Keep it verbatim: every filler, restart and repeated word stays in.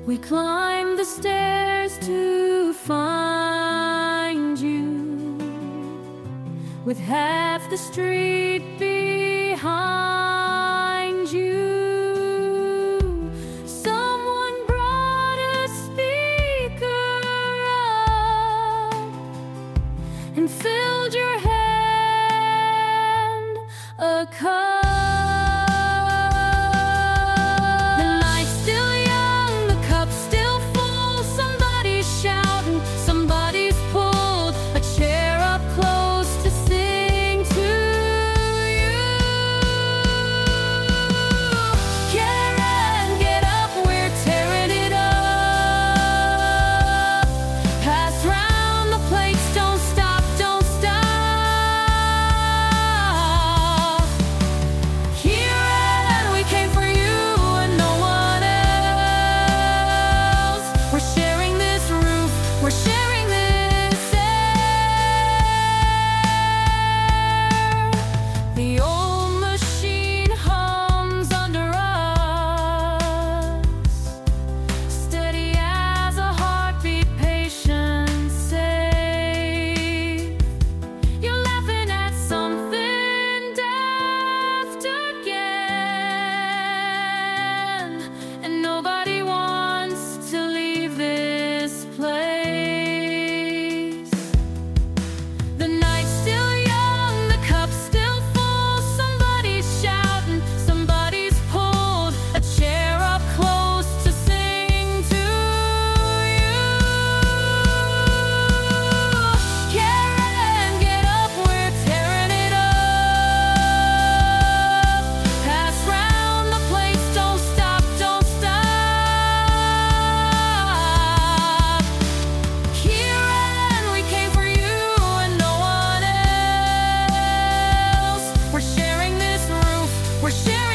We climbed the stairs to find you, with half the street behind you. Someone brought a speaker up and filled your hand a cup. We're sharing this air. The old machine hums under us, steady as a heartbeat, patient, safe. You're laughing at something daft again, and nobody wants to leave this place. We're sharing